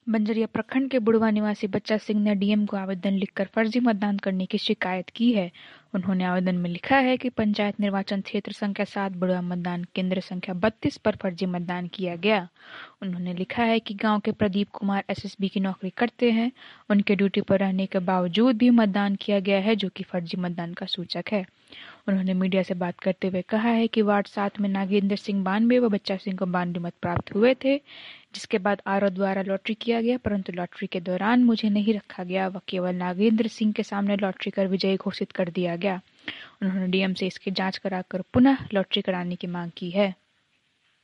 बंजरिया प्रखंड के बुढ़वा निवासी बच्चा सिंह ने डीएम को आवेदन लिखकर फर्जी मतदान करने की शिकायत की है। उन्होंने आवेदन में लिखा है कि पंचायत निर्वाचन क्षेत्र संख्या 7 बुढ़वा मतदान केंद्र संख्या 32 पर फर्जी मतदान किया गया। उन्होंने लिखा है कि गांव के प्रदीप कुमार एसएसबी की नौकरी करते हैं। उनके ड्यूटी पर रहने के बावजूद भी मतदान किया गया है, जो कि फर्जी मतदान का सूचक है। उन्होंने मीडिया से बात करते हुए कहा है कि वार्ड 7 में नागेंद्र सिंह 92 व बच्चा सिंह को 92 मत प्राप्त हुए थे, जिसके बाद आरओ द्वारा लॉटरी किया गया, परंतु लॉटरी के दौरान मुझे नहीं रखा गया व केवल नागेंद्र सिंह के सामने लॉटरी कर विजयी घोषित कर दिया गया। उन्होंने डीएम से इसकी जांच कराकर पुनः लॉटरी कराने की मांग की है।